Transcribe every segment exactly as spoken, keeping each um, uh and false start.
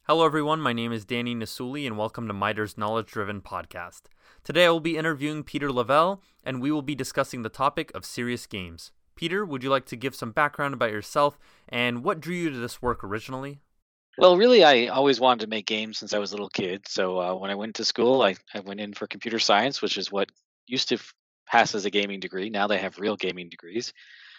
Hello, everyone. My name is Danny Nasuli, and welcome to MITRE's Knowledge Driven podcast. Today, I will be interviewing Peter Lavelle, and we will be discussing the topic of serious games. Peter, would you like to give some background about yourself and what drew you to this work originally? Well, really, I always wanted to make games since I was a little kid. So uh, when I went to school, I, I went in for computer science, which is what used to f- pass as a gaming degree. Now they have real gaming degrees.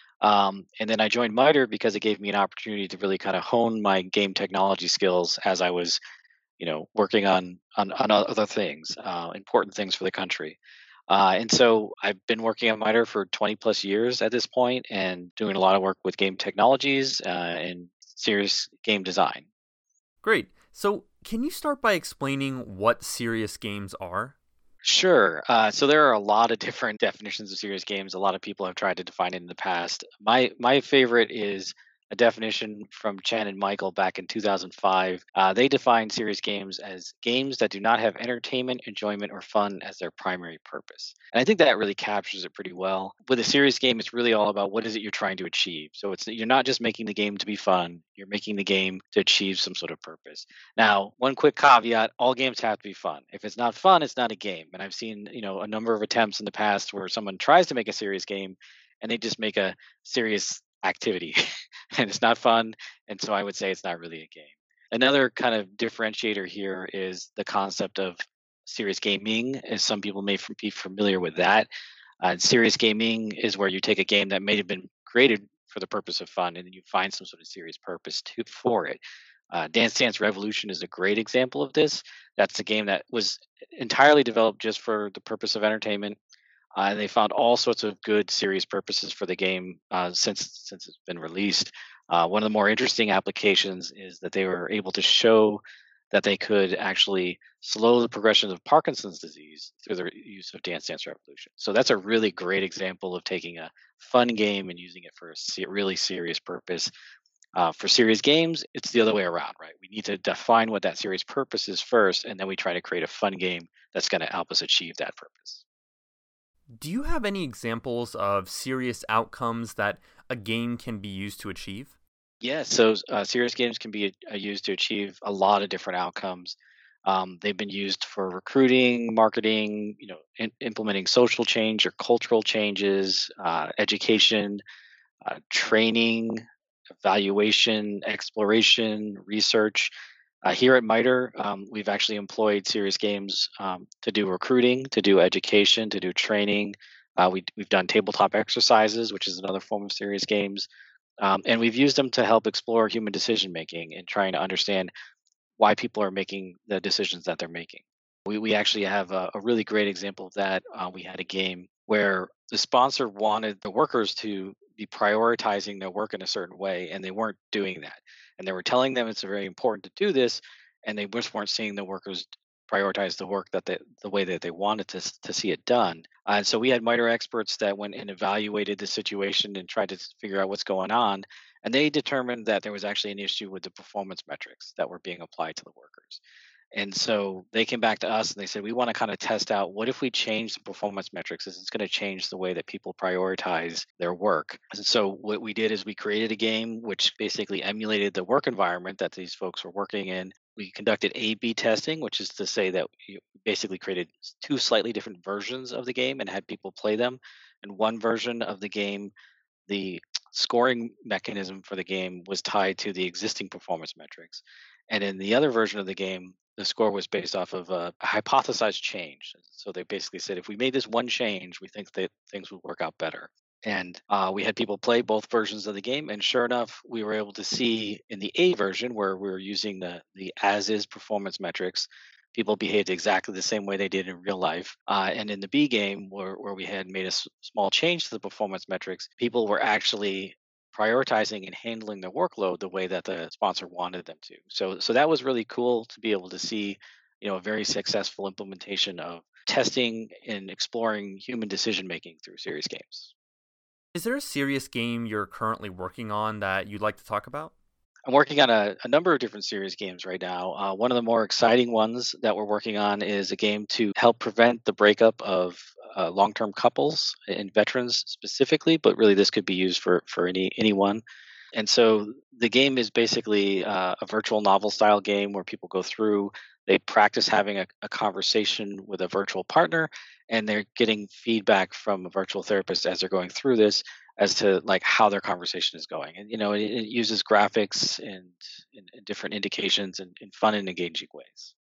Um, and then I joined MITRE because it gave me an opportunity to really kind of hone my game technology skills as I was, you know, working on on, on other things, uh, important things for the country. Uh, and so I've been working at MITRE for twenty plus years at this point, and doing a lot of work with game technologies uh, and serious game design. Great. So, can you start by explaining what serious games are? Sure. Uh, so there are a lot of different definitions of serious games. A lot of people have tried to define it in the past. My my favorite is a definition from Chen and Michael back in two thousand five. Uh, they define serious games as games that do not have entertainment, enjoyment, or fun as their primary purpose. And I think that really captures it pretty well. With a serious game, it's really all about what is it you're trying to achieve. So it's you're not just making the game to be fun. You're making the game to achieve some sort of purpose. Now, one quick caveat, all games have to be fun. If it's not fun, it's not a game. And I've seen, you know, a number of attempts in the past where someone tries to make a serious game and they just make a serious activity and it's not fun. And so I would say it's not really a game. Another kind of differentiator here is the concept of serious gaming, as some people may f- be familiar with that. Uh, serious gaming is where you take a game that may have been created for the purpose of fun and then you find some sort of serious purpose to, for it. Uh, Dance Dance Revolution is a great example of this. That's a game that was entirely developed just for the purpose of entertainment. Uh, and they found all sorts of good, serious purposes for the game uh, since since it's been released. Uh, one of the more interesting applications is that they were able to show that they could actually slow the progression of Parkinson's disease through the use of Dance Dance Revolution. So that's a really great example of taking a fun game and using it for a se- really serious purpose. Uh, for serious games, it's the other way around, right? We need to define what that serious purpose is first, and then we try to create a fun game that's going to help us achieve that purpose. Do you have any examples of serious outcomes that a game can be used to achieve? Yeah, so uh, serious games can be uh, used to achieve a lot of different outcomes. Um, they've been used for recruiting, marketing, you know, in, implementing social change or cultural changes, uh, education, uh, training, evaluation, exploration, research. Uh, here at MITRE, um, we've actually employed serious games um, to do recruiting, to do education, to do training. Uh, we, we've done tabletop exercises, which is another form of serious games. Um, and we've used them to help explore human decision making and trying to understand why people are making the decisions that they're making. We, we actually have a, a really great example of that. Uh, we had a game where the sponsor wanted the workers to be prioritizing their work in a certain way, and they weren't doing that. And they were telling them it's very important to do this, and they just weren't seeing the workers prioritize the work that they, the way that they wanted to, s- to see it done. Uh, and so we had MITRE experts that went and evaluated the situation and tried to s- figure out what's going on. And they determined that there was actually an issue with the performance metrics that were being applied to the workers. And so they came back to us and they said, we want to kind of test out what if we change the performance metrics? Is it's going to change the way that people prioritize their work? And so what we did is we created a game which basically emulated the work environment that these folks were working in. We conducted A B testing, which is to say that we basically created two slightly different versions of the game and had people play them. And one version of the game, the scoring mechanism for the game was tied to the existing performance metrics. And in the other version of the game, the score was based off of a hypothesized change. So they basically said, if we made this one change, we think that things would work out better. And uh, we had people play both versions of the game, and sure enough, we were able to see in the A version, where we were using the the as is performance metrics, people behaved exactly the same way they did in real life. Uh, and in the B game, where, where we had made a s- small change to the performance metrics, people were actually prioritizing and handling their workload the way that the sponsor wanted them to. So, so that was really cool to be able to see, you know, a very successful implementation of testing and exploring human decision making through serious games. Is there a serious game you're currently working on that you'd like to talk about? I'm working on a, a number of different serious games right now. Uh, one of the more exciting ones that we're working on is a game to help prevent the breakup of uh, long-term couples and veterans specifically, but really this could be used for for any anyone. And so the game is basically uh, a virtual novel style game where people go through, they practice having a, a conversation with a virtual partner, and they're getting feedback from a virtual therapist as they're going through this as to like how their conversation is going. And you know, it, it uses graphics and, and, and different indications in, in fun and engaging ways.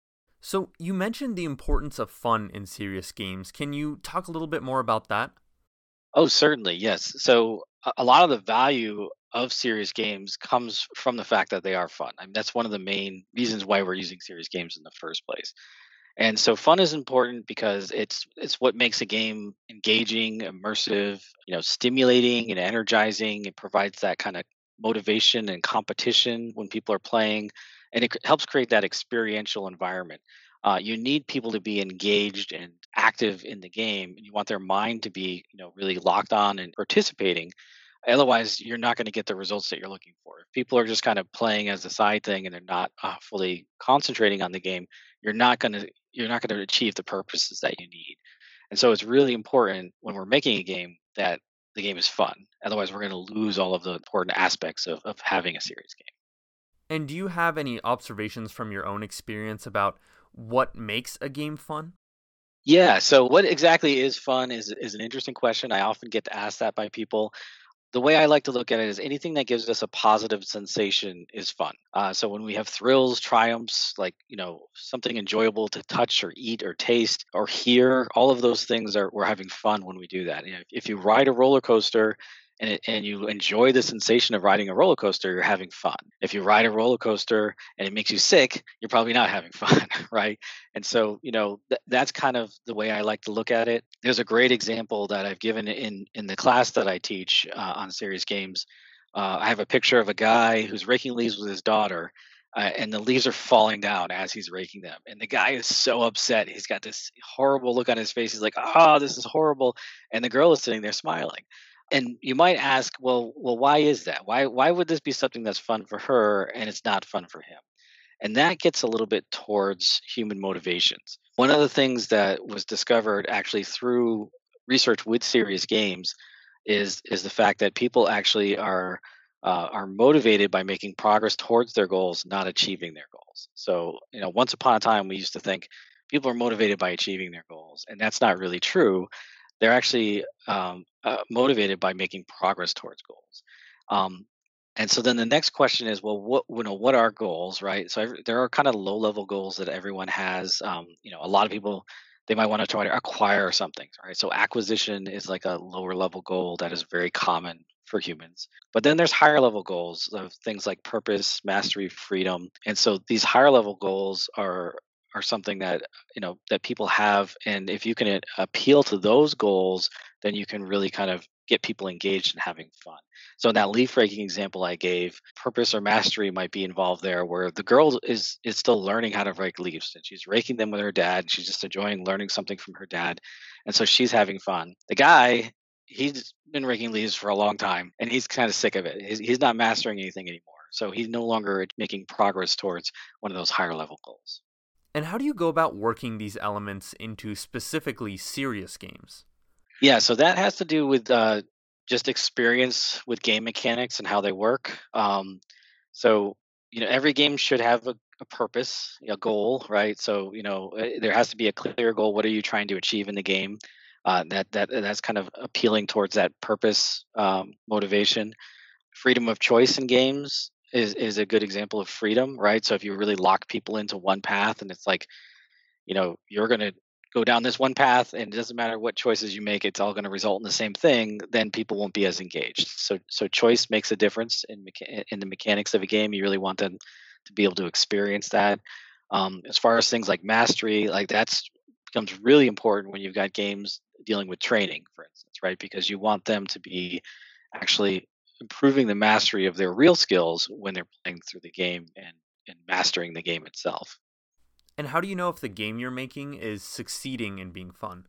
So, you mentioned the importance of fun in serious games. Can you talk a little bit more about that? Oh, certainly, yes. So a, a lot of the value of serious games comes from the fact that they are fun. I mean, that's one of the main reasons why we're using serious games in the first place. And so fun is important because it's it's what makes a game engaging, immersive, you know, stimulating and energizing. It provides that kind of motivation and competition when people are playing, and it c- helps create that experiential environment. Uh, you need people to be engaged and active in the game, and you want their mind to be, you know, really locked on and participating. Otherwise, you're not going to get the results that you're looking for. If people are just kind of playing as a side thing and they're not uh, fully concentrating on the game, you're not going to you're not going to achieve the purposes that you need. And so it's really important when we're making a game that the game is fun. Otherwise, we're going to lose all of the important aspects of, of having a serious game. And do you have any observations from your own experience about what makes a game fun? Yeah. So, what exactly is fun is is an interesting question. I often get asked that by people. The way I like to look at it is anything that gives us a positive sensation is fun. Uh, so when we have thrills, triumphs, like you know something enjoyable to touch or eat or taste or hear, all of those things are we're having fun when we do that. You know, if you ride a roller coaster and it, and you enjoy the sensation of riding a roller coaster, you're having fun. If you ride a roller coaster and it makes you sick, you're probably not having fun, right? And so you know th- that's kind of the way I like to look at it. There's a great example that I've given in in the class that I teach uh, on serious games. Uh, I have a picture of a guy who's raking leaves with his daughter, uh, and the leaves are falling down as he's raking them. And the guy is so upset. He's got this horrible look on his face. He's like, "Oh, this is horrible," and the girl is sitting there smiling. And you might ask, well, well, why is that? Why why would this be something that's fun for her and it's not fun for him? And that gets a little bit towards human motivations. One of the things that was discovered actually through research with serious games is is the fact that people actually are uh, are motivated by making progress towards their goals, not achieving their goals. So, you know, once upon a time, we used to think people are motivated by achieving their goals, and that's not really true. They're actually um, uh, motivated by making progress towards goals. Um, and so then the next question is, well, what you know, what are goals, right? So every, there are kind of low level goals that everyone has. Um, you know, a lot of people they might want to try to acquire something, right? So acquisition is like a lower level goal that is very common for humans. But then there's higher level goals of things like purpose, mastery, freedom. And so these higher level goals are are something that you know that people have, and if you can uh, appeal to those goals, then you can really kind of get people engaged and having fun. So in that leaf raking example I gave, purpose or mastery might be involved there, where the girl is is still learning how to rake leaves, and she's raking them with her dad. And she's just enjoying learning something from her dad, and so she's having fun. The guy, he's been raking leaves for a long time, and he's kind of sick of it. He's, he's not mastering anything anymore, so he's no longer making progress towards one of those higher level goals. And how do you go about working these elements into specifically serious games? Yeah, so that has to do with uh, just experience with game mechanics and how they work. Um, so, you know, every game should have a, a purpose, a goal, right? So, you know, uh, there has to be a clear goal. What are you trying to achieve in the game? Uh, that that that's kind of appealing towards that purpose um, motivation. Freedom of choice in games is is a good example of freedom, right? So if you really lock people into one path, and it's like you know you're going to go down this one path and it doesn't matter what choices you make, it's all going to result in the same thing, then people won't be as engaged. So so choice makes a difference in mecha- in the mechanics of a game. You really want them to be able to experience that. Um, as far as things like mastery, like that's becomes really important when you've got games dealing with training, for instance, right? Because you want them to be actually improving the mastery of their real skills when they're playing through the game and and mastering the game itself. And how do you know if the game you're making is succeeding in being fun?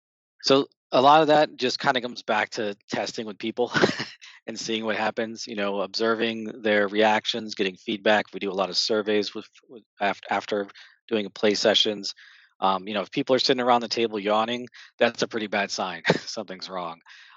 So a lot of that just kind of comes back to testing with people and seeing what happens. You know, observing their reactions, getting feedback. We do a lot of surveys with, with after after doing play sessions. Um, you know, if people are sitting around the table yawning, that's a pretty bad sign. Something's wrong.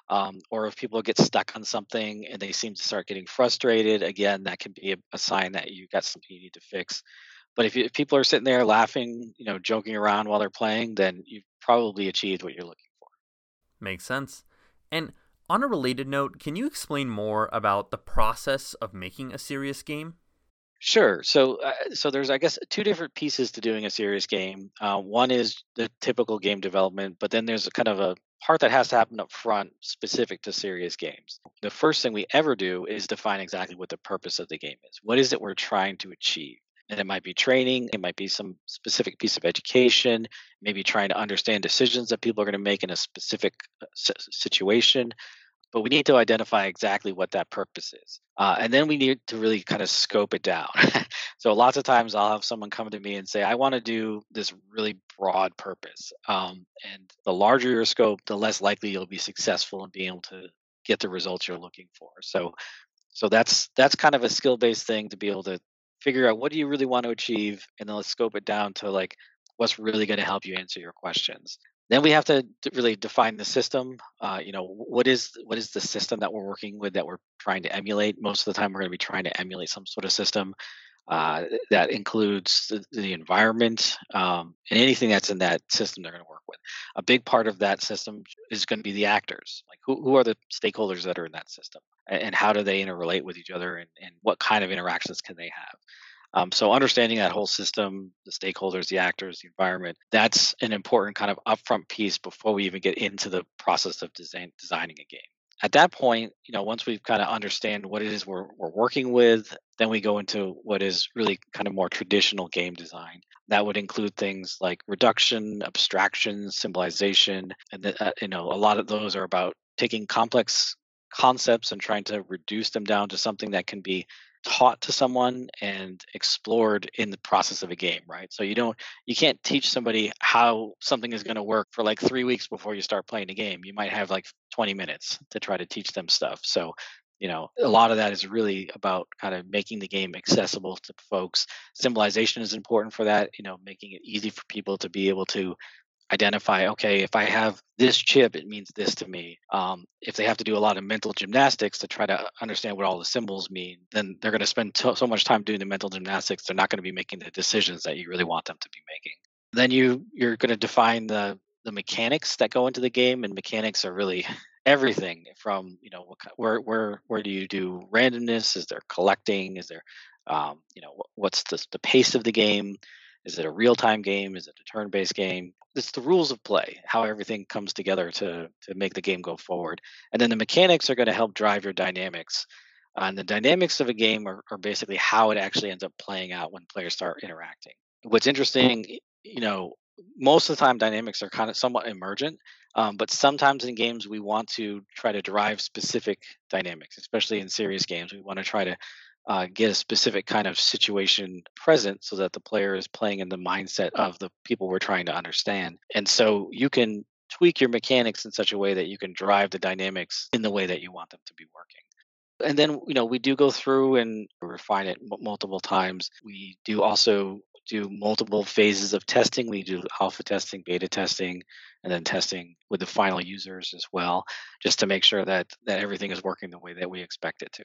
Um, or if people get stuck on something and they seem to start getting frustrated, again, that can be a, a sign that you got something you need to fix. But if, you, if people are sitting there laughing, you know, joking around while they're playing, then you've probably achieved what you're looking for. Makes sense. And on a related note, can you explain more about the process of making a serious game? Sure. So, uh, so there's, I guess, two different pieces to doing a serious game. Uh, one is the typical game development, but then there's a kind of a part that has to happen up front, specific to serious games. The first thing we ever do is define exactly what the purpose of the game is. What is it we're trying to achieve? And it might be training, it might be some specific piece of education, maybe trying to understand decisions that people are going to make in a specific uh, si- situation, but we need to identify exactly what that purpose is. Uh, and then we need to really kind of scope it down. So lots of times I'll have someone come to me and say, I want to do this really broad purpose. Um, and the larger your scope, the less likely you'll be successful in being able to get the results you're looking for. So so that's that's kind of a skill based thing to be able to figure out what do you really want to achieve, and then let's scope it down to like what's really going to help you answer your questions. Then we have to d- really define the system. Uh, you know, wh- what is what is the system that we're working with that we're trying to emulate? Most of the time, we're going to be trying to emulate some sort of system uh, that includes the, the environment um, and anything that's in that system they're going to work with. A big part of that system is going to be the actors. Like who, who are the stakeholders that are in that system, and, and how do they interrelate with each other, and, and what kind of interactions can they have? Um, so understanding that whole system, the stakeholders, the actors, the environment, that's an important kind of upfront piece before we even get into the process of design, designing a game. At that point, you know, once we've kind of understand what it is we're, we're working with, then we go into what is really kind of more traditional game design. That would include things like reduction, abstraction, symbolization, and the, uh, you know, a lot of those are about taking complex concepts and trying to reduce them down to something that can be taught to someone and explored in the process of a game, right? So you don't you can't teach somebody how something is going to work for like three weeks before you start playing a game. You might have like twenty minutes to try to teach them stuff. So, you know, a lot of that is really about kind of making the game accessible to folks. Symbolization is important for that, you know, making it easy for people to be able to identify, okay, if I have this chip, it means this to me. Um, if they have to do a lot of mental gymnastics to try to understand what all the symbols mean, then they're going to spend to- so much time doing the mental gymnastics, they're not going to be making the decisions that you really want them to be making. Then you you're going to define the the mechanics that go into the game, and mechanics are really everything from, you know, what, ki- where where where do you do randomness? Is there collecting? Is there um, you know, wh- what's the the pace of the game? Is it a real time game? Is it a turn based game? It's the rules of play, how everything comes together to to make the game go forward. And then the mechanics are going to help drive your dynamics. Uh, and the dynamics of a game are, are basically how it actually ends up playing out when players start interacting. What's interesting, y- you know, most of the time dynamics are kind of somewhat emergent, um, but sometimes in games we want to try to drive specific dynamics, especially in serious games. We want to try to uh, get a specific kind of situation present so that the player is playing in the mindset of the people we're trying to understand. And so you can tweak your mechanics in such a way that you can drive the dynamics in the way that you want them to be working. And then, you know, we do go through and refine it m- multiple times. We do also do multiple phases of testing. We do alpha testing, beta testing, and then testing with the final users as well, just to make sure that that everything is working the way that we expect it to.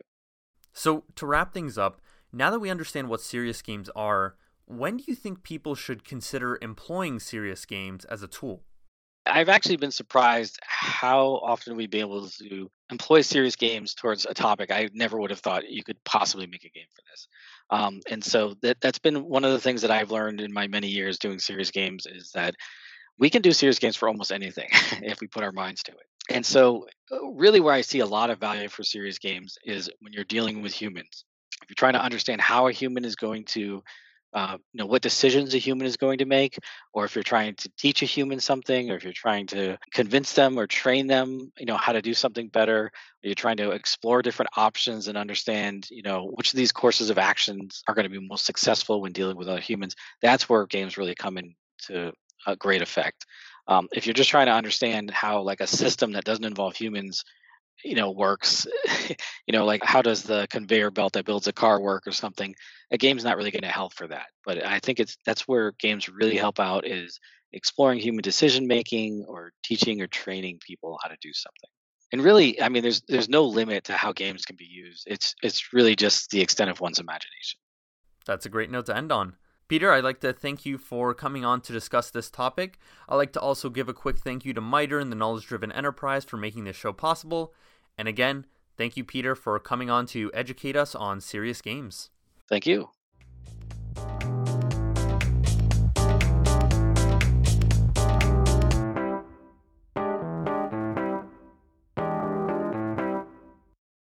So, to wrap things up, now that we understand what serious games are, when do you think people should consider employing serious games as a tool? I've actually been surprised how often we'd be able to employ serious games towards a topic I never would have thought you could possibly make a game for this. Um, and so that that's been one of the things that I've learned in my many years doing serious games is that we can do serious games for almost anything if we put our minds to it. And so, uh, really, where I see a lot of value for serious games is when you're dealing with humans. If you're trying to understand how a human is going to, uh, you know, what decisions a human is going to make, or if you're trying to teach a human something, or if you're trying to convince them or train them, you know, how to do something better, or you're trying to explore different options and understand, you know, which of these courses of actions are going to be most successful when dealing with other humans. That's where games really come into a great effect. Um, if you're just trying to understand how like a system that doesn't involve humans, you know, works, you know, like how does the conveyor belt that builds a car work or something, a game's not really going to help for that. But I think it's that's where games really help out is exploring human decision making or teaching or training people how to do something. And really, I mean, there's there's no limit to how games can be used. It's it's really just the extent of one's imagination. That's a great note to end on. Peter, I'd like to thank you for coming on to discuss this topic. I'd like to also give a quick thank you to MITRE and the Knowledge Driven Enterprise for making this show possible. And again, thank you, Peter, for coming on to educate us on serious games. Thank you.